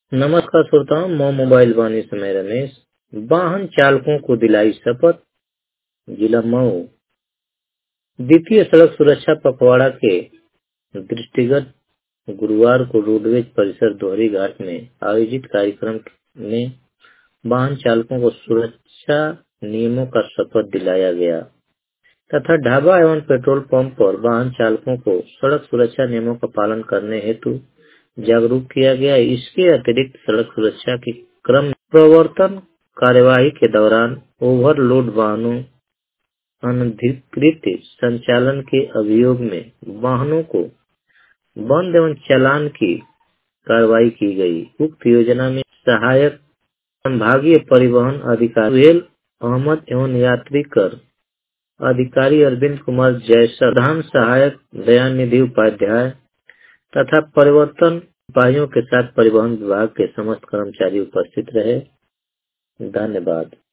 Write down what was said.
नमस्कार श्रोताओं, मैं मोबाइल वाणी समय रमेश। वाहन चालकों को दिलाई शपथ। जिला मऊ द्वितीय सड़क सुरक्षा पखवाड़ा के दृष्टिगत गुरुवार को रोडवेज परिसर दोहरी घाट में आयोजित कार्यक्रम में वाहन चालकों को सुरक्षा नियमों का शपथ दिलाया गया तथा ढाबा एवं पेट्रोल पंप पर वाहन चालकों को सड़क सुरक्षा नियमों का पालन करने हेतु जागरूक किया गया। इसके अतिरिक्त सड़क सुरक्षा के क्रम में प्रवर्तन कार्यवाही के दौरान ओवरलोड वाहनों अनधिकृत संचालन के अभियोग में वाहनों को बंद एवं चालान की कार्रवाई की गई। उक्त योजना में सहायक संभागीय परिवहन अधिकारी सुहेल अहमद एवं यात्री कर अधिकारी अरविंद कुमार जैसर, प्रधान सहायक दयानिधि उपाध्याय तथा परिवर्तन सिपाहियों के साथ परिवहन विभाग के समस्त कर्मचारी उपस्थित रहे। धन्यवाद।